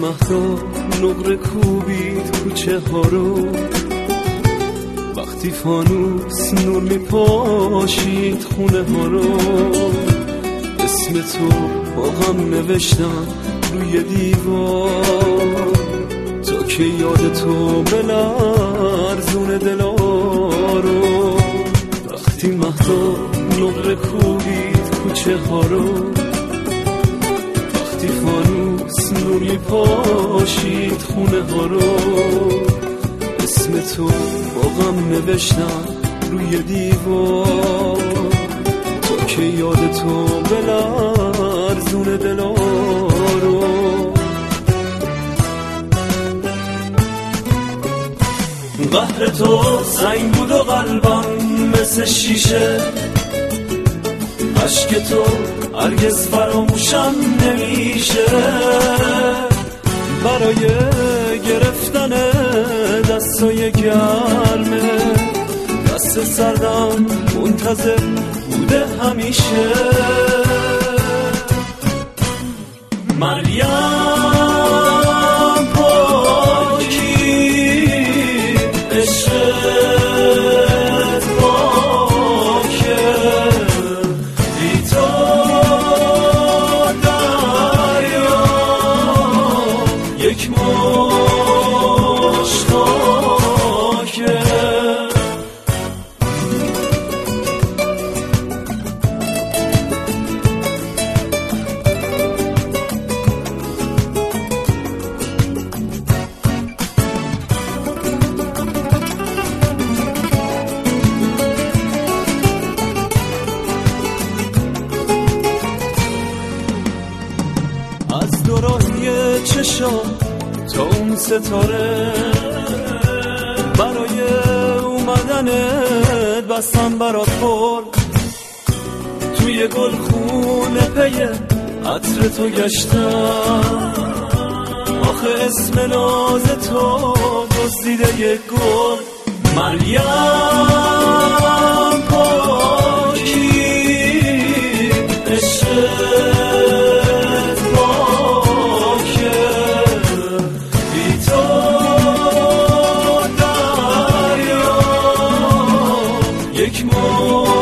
مهدا نقره کوبید کوچه ها رو، وقتی فانوس نور میپاشید خونه ها رو، اسم تو با هم نوشتم روی دیوار تا که یاد تو بلرزون دلا رو. وقتی مهدا نقره کوبید کوچه ها رو، وقتی فانوس نور میپاشید خونه ها رو، اسم تو با غم نوشتم روی دیوار تا که یاد تو بلرزون دلا رو. قهر تو سنگ بود و قلبم مثل شیشه، عشق تو هرگز فراموشم نمیشه. برای گرفتن دستای گرمه دست سردم منتظر بوده همیشه. مریم پاکی عشقت پاکه، بی تو دریا یک مشت خاکه. از دورای چشام تا اون ستاره، برای اومدنت بستم برات پر، توی گلخونه پی عطر تو گشتم. آخه اسم ناز تو دزدیده یک گل. مریم پاکی عشقت پاکه، بی تو دریا یک